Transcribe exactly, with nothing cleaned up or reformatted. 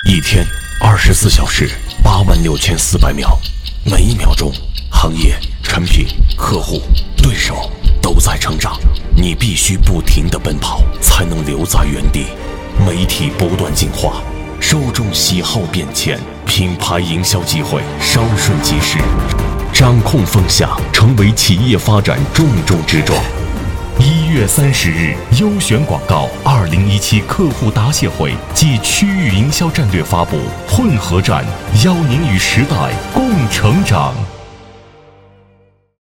一天二十四小时，八万六千四百秒，每一秒钟，行业、产品、客户、对手都在成长，你必须不停地奔跑，才能留在原地。媒体不断进化，受众喜好变迁，品牌营销机会稍瞬即逝，掌控风向成为企业发展重中之重。一月三十日，优选广告二零一七客户答谢会暨区域营销战略发布混合战，邀您与时代共成长。